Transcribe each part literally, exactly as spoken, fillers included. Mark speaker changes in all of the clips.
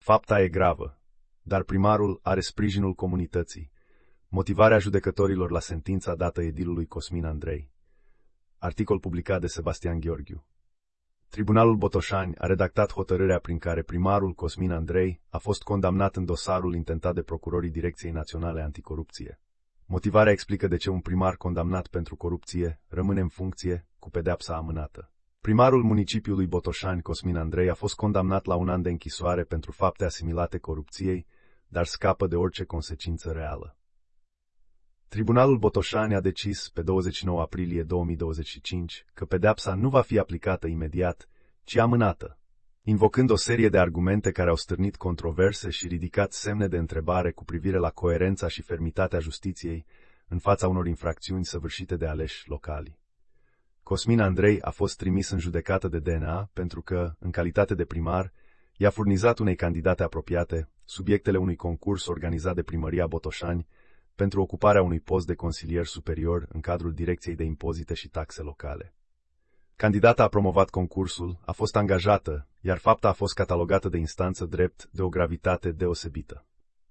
Speaker 1: Fapta e gravă, dar primarul are sprijinul comunității. Motivarea judecătorilor la sentința dată edilului Cosmin Andrei. Articol publicat de Sebastian Gheorghiu. Tribunalul Botoșani a redactat hotărârea prin care primarul Cosmin Andrei a fost condamnat în dosarul intentat de procurorii Direcției Naționale Anticorupție. Motivarea explică de ce un primar condamnat pentru corupție rămâne în funcție cu pedeapsa amânată. Primarul municipiului Botoșani, Cosmin Andrei, a fost condamnat la un an de închisoare pentru fapte asimilate corupției, dar scapă de orice consecință reală. Tribunalul Botoșani a decis pe douăzeci și nouă aprilie două mii douăzeci și cinci că pedeapsa nu va fi aplicată imediat, ci amânată, invocând o serie de argumente care au stârnit controverse și ridicat semne de întrebare cu privire la coerența și fermitatea justiției în fața unor infracțiuni săvârșite de aleși locali. Cosmin Andrei a fost trimis în judecată de D N A pentru că, în calitate de primar, i-a furnizat unei candidate apropiate subiectele unui concurs organizat de Primăria Botoșani pentru ocuparea unui post de consilier superior în cadrul Direcției de Impozite și Taxe Locale. Candidata a promovat concursul, a fost angajată, iar fapta a fost catalogată de instanță drept de o gravitate deosebită.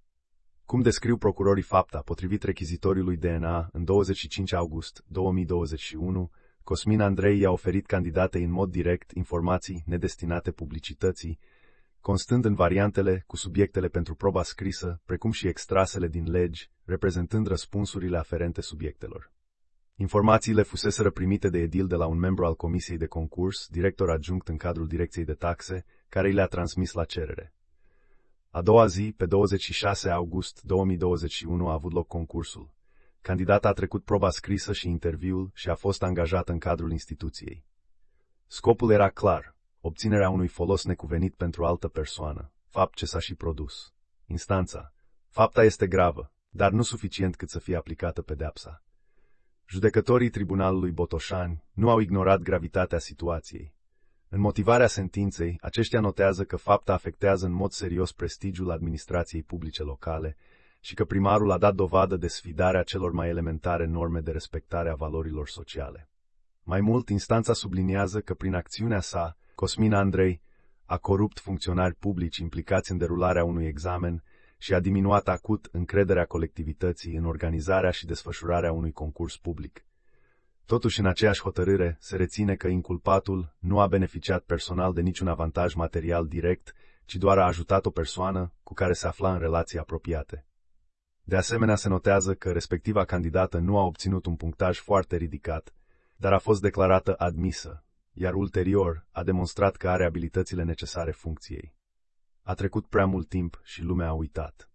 Speaker 1: Cum descriu procurorii fapta, potrivit rechizitoriului D N A, în douăzeci și cinci august două mii douăzeci și unu, Cosmin Andrei i-a oferit candidatei în mod direct informații nedestinate publicității, constând în variantele cu subiectele pentru proba scrisă, precum și extrasele din legi, reprezentând răspunsurile aferente subiectelor. Informațiile fuseseră primite de edil de la un membru al comisiei de concurs, director adjunct în cadrul Direcției de Taxe, care i le-a transmis la cerere. A doua zi, pe douăzeci și șase august două mii douăzeci și unu, a avut loc concursul. Candidata a trecut proba scrisă și interviul și a fost angajată în cadrul instituției. Scopul era clar: obținerea unui folos necuvenit pentru altă persoană, fapt ce s-a și produs. Instanța: fapta este gravă, dar nu suficient cât să fie aplicată pedeapsa. Judecătorii Tribunalului Botoșani nu au ignorat gravitatea situației. În motivarea sentinței, aceștia notează că fapta afectează în mod serios prestigiul administrației publice locale și că primarul a dat dovadă de sfidarea celor mai elementare norme de respectare a valorilor sociale. Mai mult, instanța subliniază că prin acțiunea sa, Cosmin Andrei a corupt funcționari publici implicați în derularea unui examen și a diminuat acut încrederea colectivității în organizarea și desfășurarea unui concurs public. Totuși, în aceeași hotărâre, se reține că inculpatul nu a beneficiat personal de niciun avantaj material direct, ci doar a ajutat o persoană cu care se afla în relații apropiate. De asemenea, se notează că respectiva candidată nu a obținut un punctaj foarte ridicat, dar a fost declarată admisă, iar ulterior a demonstrat că are abilitățile necesare funcției. A trecut prea mult timp și lumea a uitat.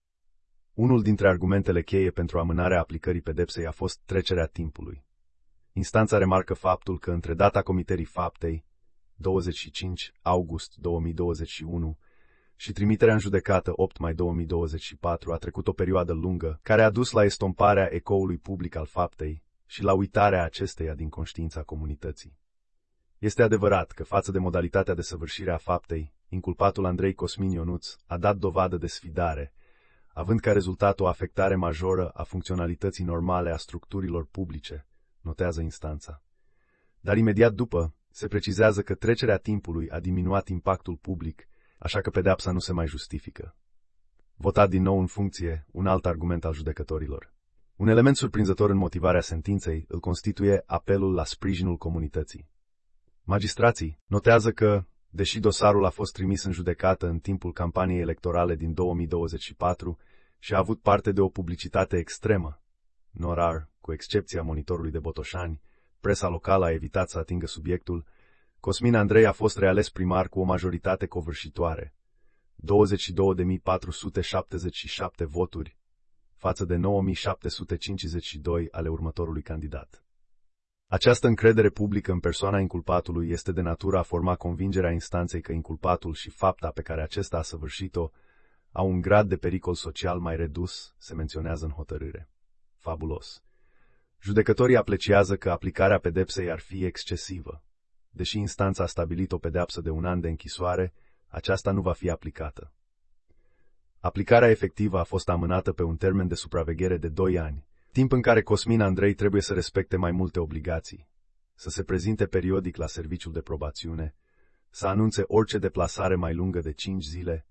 Speaker 1: Unul dintre argumentele cheie pentru amânarea aplicării pedepsei a fost trecerea timpului. Instanța remarcă faptul că între data comiterii faptei, douăzeci și cinci august două mii douăzeci și unu, și trimiterea în judecată opt mai două mii douăzeci și patru a trecut o perioadă lungă, care a dus la estomparea ecoului public al faptei și la uitarea acesteia din conștiința comunității. Este adevărat că, față de modalitatea de săvârșire a faptei, inculpatul Andrei Cosmin Ionuț a dat dovadă de sfidare, având ca rezultat o afectare majoră a funcționalității normale a structurilor publice, notează instanța. Dar imediat după, se precizează că trecerea timpului a diminuat impactul public, așa că pedeapsa nu se mai justifică. Votat din nou în funcție, un alt argument al judecătorilor. Un element surprinzător în motivarea sentinței îl constituie apelul la sprijinul comunității. Magistrații notează că, deși dosarul a fost trimis în judecată în timpul campaniei electorale din două mii douăzeci și patru și a avut parte de o publicitate extremă, norar, cu excepția Monitorului de Botoșani, presa locală a evitat să atingă subiectul, Cosmin Andrei a fost reales primar cu o majoritate covârșitoare, douăzeci și două de mii patru sute șaptezeci și șapte voturi, față de nouă mii șapte sute cincizeci și doi ale următorului candidat. Această încredere publică în persoana inculpatului este de natură a forma convingerea instanței că inculpatul și fapta pe care acesta a săvârșit-o au un grad de pericol social mai redus, se menționează în hotărâre. Fabulos. Judecătorii apreciază că aplicarea pedepsei ar fi excesivă. Deși instanța a stabilit o pedeapsă de un an de închisoare, aceasta nu va fi aplicată. Aplicarea efectivă a fost amânată pe un termen de supraveghere de doi ani, timp în care Cosmin Andrei trebuie să respecte mai multe obligații, să se prezinte periodic la serviciul de probațiune, să anunțe orice deplasare mai lungă de cinci zile,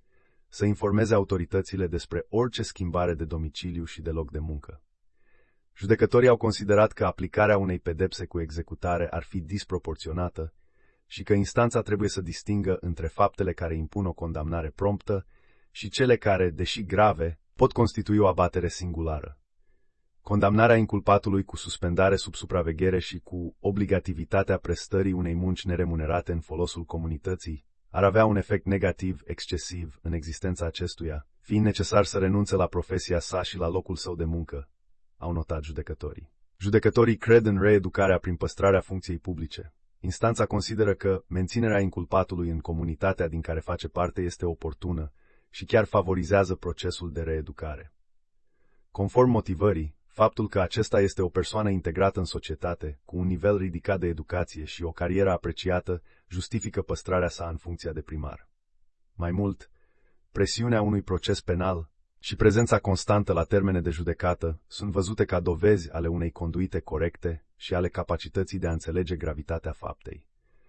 Speaker 1: să informeze autoritățile despre orice schimbare de domiciliu și de loc de muncă. Judecătorii au considerat că aplicarea unei pedepse cu executare ar fi disproporționată și că instanța trebuie să distingă între faptele care impun o condamnare promptă și cele care, deși grave, pot constitui o abatere singulară. Condamnarea inculpatului cu suspendare sub supraveghere și cu obligativitatea prestării unei munci neremunerate în folosul comunității ar avea un efect negativ excesiv în existența acestuia, fiind necesar să renunțe la profesia sa și la locul său de muncă, au notat judecătorii. Judecătorii cred în reeducarea prin păstrarea funcției publice. Instanța consideră că menținerea inculpatului în comunitatea din care face parte este oportună și chiar favorizează procesul de reeducare. Conform motivării, faptul că acesta este o persoană integrată în societate, cu un nivel ridicat de educație și o carieră apreciată, justifică păstrarea sa în funcția de primar. Mai mult, presiunea unui proces penal și prezența constantă la termene de judecată sunt văzute ca dovezi ale unei conduite corecte și ale capacității de a înțelege gravitatea faptei.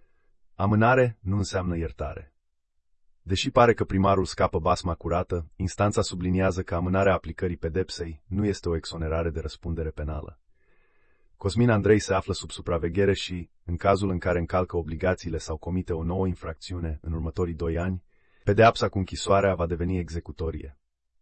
Speaker 1: Amânare nu înseamnă iertare. Deși pare că primarul scapă basma curată, instanța subliniază că amânarea aplicării pedepsei nu este o exonerare de răspundere penală. Cosmin Andrei se află sub supraveghere și, în cazul în care încalcă obligațiile sau comite o nouă infracțiune în următorii doi ani, pedeapsa cu închisoarea va deveni executorie.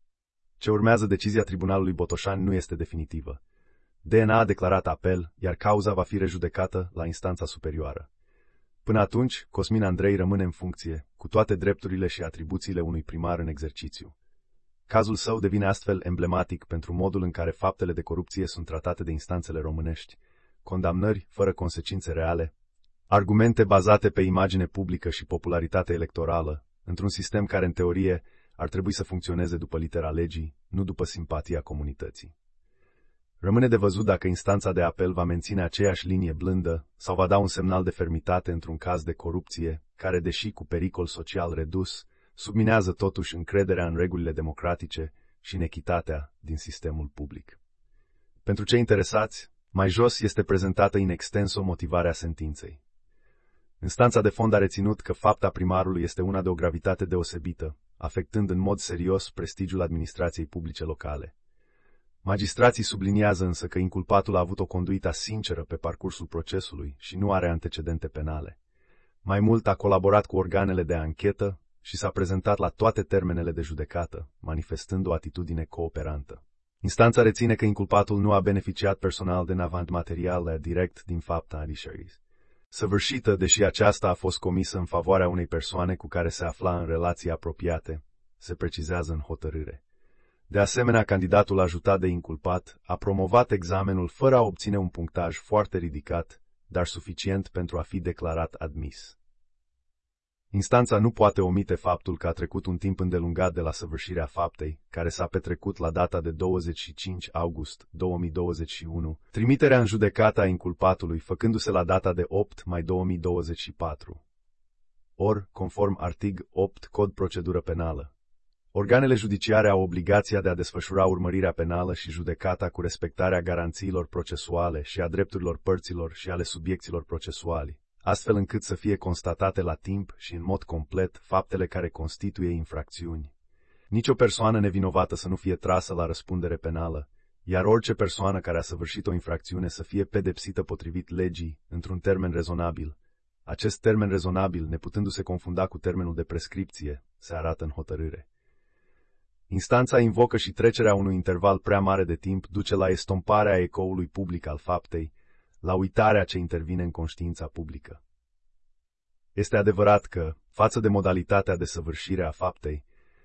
Speaker 1: Ce urmează decizia Tribunalului Botoșani nu este definitivă. D N A a declarat apel, iar cauza va fi rejudecată la instanța superioară. Până atunci, Cosmin Andrei rămâne în funcție, cu toate drepturile și atribuțiile unui primar în exercițiu. Cazul său devine astfel emblematic pentru modul în care faptele de corupție sunt tratate de instanțele românești, condamnări fără consecințe reale, argumente bazate pe imagine publică și popularitate electorală, într-un sistem care, în teorie, ar trebui să funcționeze după litera legii, nu după simpatia comunității. Rămâne de văzut dacă instanța de apel va menține aceeași linie blândă sau va da un semnal de fermitate într-un caz de corupție, care, deși cu pericol social redus, subminează totuși încrederea în regulile democratice și în echitatea din sistemul public. Pentru cei interesați, mai jos este prezentată in extenso motivarea sentinței. Instanța de fond a reținut că fapta primarului este una de o gravitate deosebită, afectând în mod serios prestigiul administrației publice locale. Magistrații subliniază însă că inculpatul a avut o conduită sinceră pe parcursul procesului și nu are antecedente penale. Mai mult, a colaborat cu organele de anchetă și s-a prezentat la toate termenele de judecată, manifestând o atitudine cooperantă. Instanța reține că inculpatul nu a beneficiat personal de navant material direct din fapta adișării săvârșită, deși aceasta a fost comisă în favoarea unei persoane cu care se afla în relații apropiate, se precizează în hotărâre. De asemenea, candidatul ajutat de inculpat a promovat examenul fără a obține un punctaj foarte ridicat, dar suficient pentru a fi declarat admis. Instanța nu poate omite faptul că a trecut un timp îndelungat de la săvârșirea faptei, care s-a petrecut la data de douăzeci și cinci august două mii douăzeci și unu, trimiterea în judecată a inculpatului făcându-se la data de opt mai două mii douăzeci și patru. Or, conform artig opt Cod Procedură Penală, organele judiciare au obligația de a desfășura urmărirea penală și judecata cu respectarea garanțiilor procesuale și a drepturilor părților și ale subiecților procesuali, astfel încât să fie constatate la timp și în mod complet faptele care constituie infracțiuni. Nici o persoană nevinovată să nu fie trasă la răspundere penală, iar orice persoană care a săvârșit o infracțiune să fie pedepsită potrivit legii, într-un termen rezonabil. Acest termen rezonabil, neputându-se confunda cu termenul de prescripție, se arată în hotărâre. Instanța invocă și trecerea unui interval prea mare de timp duce la estomparea ecoului public al faptei, la uitarea ce intervine în conștiința publică. Este adevărat că, față de modalitatea de săvârșire a faptei,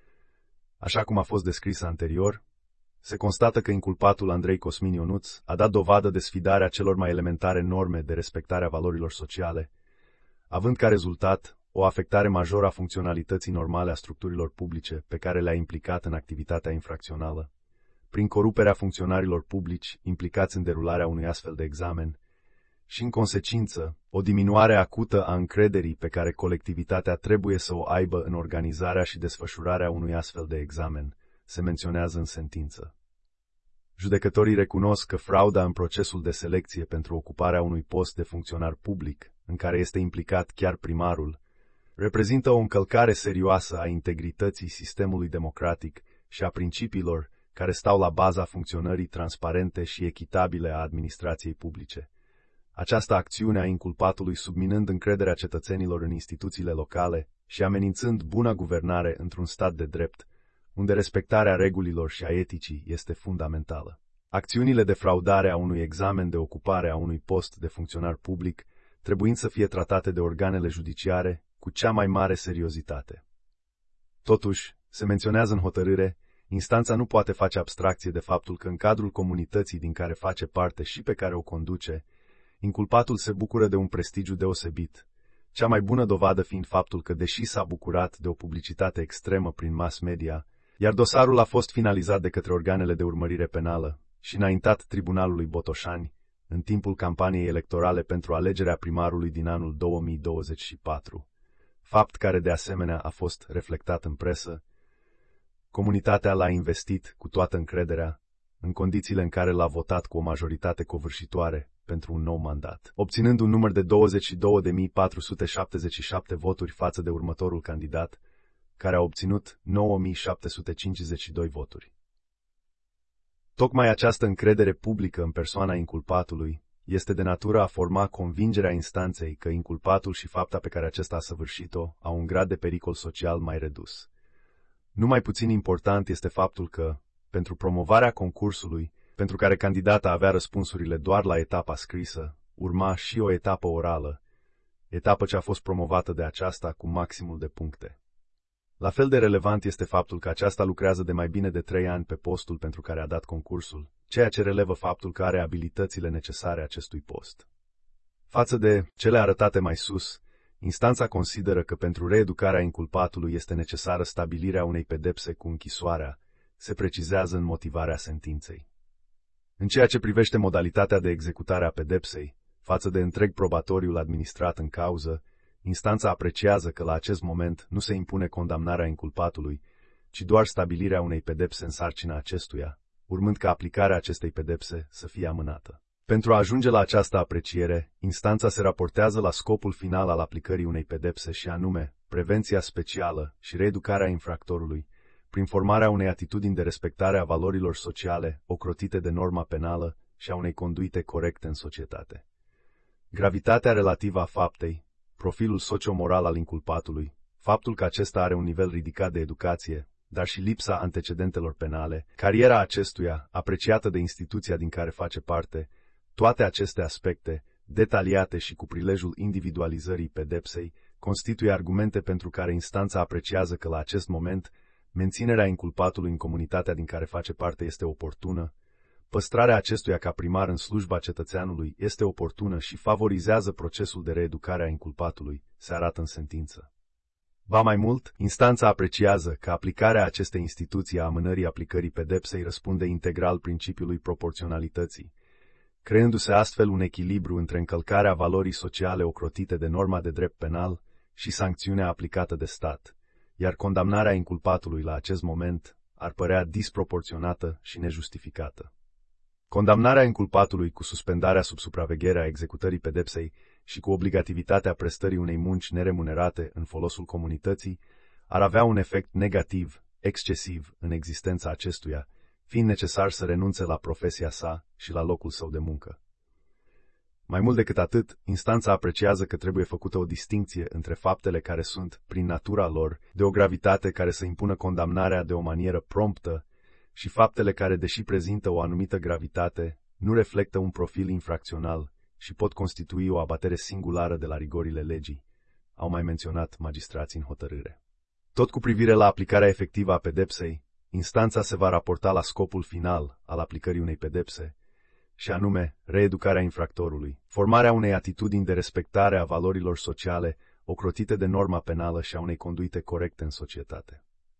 Speaker 1: așa cum a fost descrisă anterior, se constată că inculpatul Andrei Cosmin Ionuț a dat dovadă de sfidarea celor mai elementare norme de respectare a valorilor sociale, având ca rezultat o afectare majoră a funcționalității normale a structurilor publice pe care le-a implicat în activitatea infracțională, prin coruperea funcționarilor publici implicați în derularea unui astfel de examen, și, în consecință, o diminuare acută a încrederii pe care colectivitatea trebuie să o aibă în organizarea și desfășurarea unui astfel de examen, se menționează în sentință. Judecătorii recunosc că frauda în procesul de selecție pentru ocuparea unui post de funcționar public, în care este implicat chiar primarul, reprezintă o încălcare serioasă a integrității sistemului democratic și a principiilor care stau la baza funcționării transparente și echitabile a administrației publice. Această acțiune a inculpatului subminând încrederea cetățenilor în instituțiile locale și amenințând buna guvernare într-un stat de drept, unde respectarea regulilor și a eticii este fundamentală. Acțiunile de fraudare a unui examen de ocupare a unui post de funcționar public trebuind să fie tratate de organele judiciare cu cea mai mare seriozitate. Totuși, se menționează în hotărâre, instanța nu poate face abstracție de faptul că în cadrul comunității din care face parte și pe care o conduce, inculpatul se bucură de un prestigiu deosebit, cea mai bună dovadă fiind faptul că, deși s-a bucurat de o publicitate extremă prin mass media, iar dosarul a fost finalizat de către organele de urmărire penală și înaintat Tribunalului Botoșani în timpul campaniei electorale pentru alegerea primarului din anul două mii douăzeci și patru, fapt care de asemenea a fost reflectat în presă, comunitatea l-a investit cu toată încrederea, în condițiile în care l-a votat cu o majoritate covârșitoare pentru un nou mandat, obținând un număr de douăzeci și două de mii patru sute șaptezeci și șapte voturi față de următorul candidat, care a obținut nouă mii șapte sute cincizeci și doi voturi. Tocmai această încredere publică în persoana inculpatului este de natură a forma convingerea instanței că inculpatul și fapta pe care acesta a săvârșit-o au un grad de pericol social mai redus. Nu mai puțin important este faptul că, pentru promovarea concursului, pentru care candidata avea răspunsurile doar la etapa scrisă, urma și o etapă orală, etapă ce a fost promovată de aceasta cu maximul de puncte. La fel de relevant este faptul că aceasta lucrează de mai bine de trei ani pe postul pentru care a dat concursul, ceea ce relevă faptul că are abilitățile necesare acestui post. Față de cele arătate mai sus, instanța consideră că pentru reeducarea inculpatului este necesară stabilirea unei pedepse cu închisoarea, se precizează în motivarea sentinței. În ceea ce privește modalitatea de executare a pedepsei, față de întreg probatoriul administrat în cauză, instanța apreciază că la acest moment nu se impune condamnarea inculpatului, ci doar stabilirea unei pedepse în sarcina acestuia, urmând ca aplicarea acestei pedepse să fie amânată. Pentru a ajunge la această apreciere, instanța se raportează la scopul final al aplicării unei pedepse și anume, prevenția specială și reeducarea infractorului, prin formarea unei atitudini de respectare a valorilor sociale, ocrotite de norma penală și a unei conduite corecte în societate. Gravitatea relativă a faptei, profilul socio-moral al inculpatului, faptul că acesta are un nivel ridicat de educație, dar și lipsa antecedentelor penale, cariera acestuia, apreciată de instituția din care face parte, toate aceste aspecte, detaliate și cu prilejul individualizării pedepsei, constituie argumente pentru care instanța apreciază că la acest moment, menținerea inculpatului în comunitatea din care face parte este oportună, păstrarea acestuia ca primar în slujba cetățeanului este oportună și favorizează procesul de reeducare a inculpatului, se arată în sentință. Ba mai mult, instanța apreciază că aplicarea acestei instituții a amânării aplicării pedepsei răspunde integral principiului proporționalității, creându-se astfel un echilibru între încălcarea valorii sociale ocrotite de norma de drept penal și sancțiunea aplicată de stat, iar condamnarea inculpatului la acest moment ar părea disproporționată și nejustificată. Condamnarea inculpatului cu suspendarea sub supraveghere a executării pedepsei și cu obligativitatea prestării unei munci neremunerate în folosul comunității ar avea un efect negativ, excesiv, în existența acestuia, fiind necesar să renunțe la profesia sa și la locul său de muncă. Mai mult decât atât, instanța apreciază că trebuie făcută o distincție între faptele care sunt, prin natura lor, de o gravitate care să impună condamnarea de o manieră promptă și faptele care, deși prezintă o anumită gravitate, nu reflectă un profil infracțional și pot constitui o abatere singulară de la rigorile legii, au mai menționat magistrații în hotărâre. Tot cu privire la aplicarea efectivă a pedepsei, instanța se va raporta la scopul final al aplicării unei pedepse, și anume reeducarea infractorului, formarea unei atitudini de respectare a valorilor sociale ocrotite de norma penală și a unei conduite corecte în societate.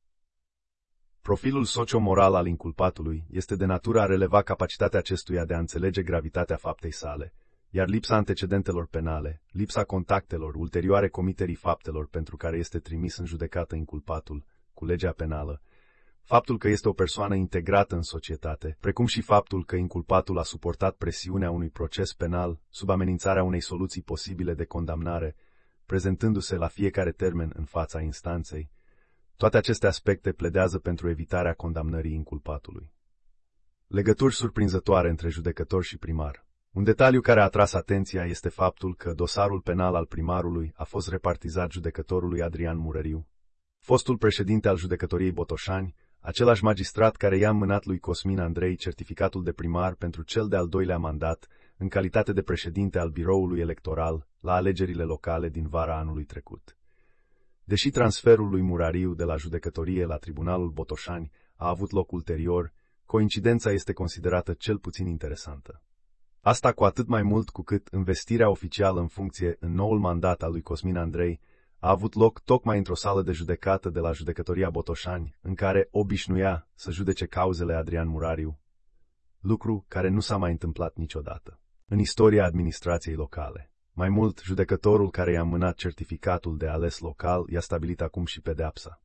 Speaker 1: Profilul socio-moral al inculpatului este de natură a releva capacitatea acestuia de a înțelege gravitatea faptei sale, iar lipsa antecedentelor penale, lipsa contactelor ulterioare comiterii faptelor pentru care este trimis în judecată inculpatul, cu legea penală, faptul că este o persoană integrată în societate, precum și faptul că inculpatul a suportat presiunea unui proces penal sub amenințarea unei soluții posibile de condamnare, prezentându-se la fiecare termen în fața instanței, toate aceste aspecte pledează pentru evitarea condamnării inculpatului. Legături surprinzătoare între judecător și primar. Un detaliu care a atras atenția este faptul că dosarul penal al primarului a fost repartizat judecătorului Adrian Murăriu, fostul președinte al judecătoriei Botoșani, același magistrat care i-a înmânat lui Cosmin Andrei certificatul de primar pentru cel de-al doilea mandat în calitate de președinte al biroului electoral la alegerile locale din vara anului trecut. Deși transferul lui Murariu de la judecătorie la Tribunalul Botoșani a avut loc ulterior, coincidența este considerată cel puțin interesantă. Asta cu atât mai mult cu cât învestirea oficială în funcție în noul mandat al lui Cosmin Andrei a avut loc tocmai într-o sală de judecată de la judecătoria Botoșani, în care obișnuia să judece cauzele Adrian Murariu, lucru care nu s-a mai întâmplat niciodată în istoria administrației locale. Mai mult, judecătorul care i-a înmânat certificatul de ales local i-a stabilit acum și pedeapsa.